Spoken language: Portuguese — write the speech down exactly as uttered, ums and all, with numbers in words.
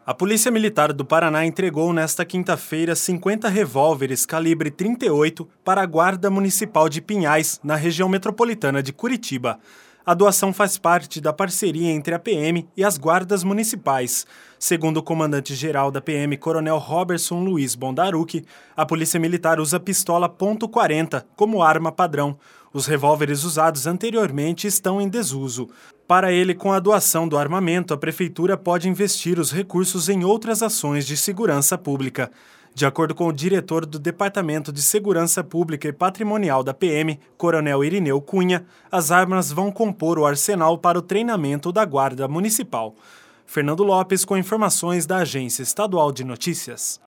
A Polícia Militar do Paraná entregou nesta quinta-feira cinquenta revólveres calibre trinta e oito para a Guarda Municipal de Pinhais, na região metropolitana de Curitiba. A doação faz parte da parceria entre a P M e as guardas municipais. Segundo o comandante-geral da P M, Coronel Roberson Luiz Bondarucci, a Polícia Militar usa pistola ponto quarenta como arma padrão. Os revólveres usados anteriormente estão em desuso. Para ele, com a doação do armamento, a Prefeitura pode investir os recursos em outras ações de segurança pública. De acordo com o diretor do Departamento de Segurança Pública e Patrimonial da P M, Coronel Irineu Cunha, as armas vão compor o arsenal para o treinamento da Guarda Municipal. Fernando Lopes com informações da Agência Estadual de Notícias.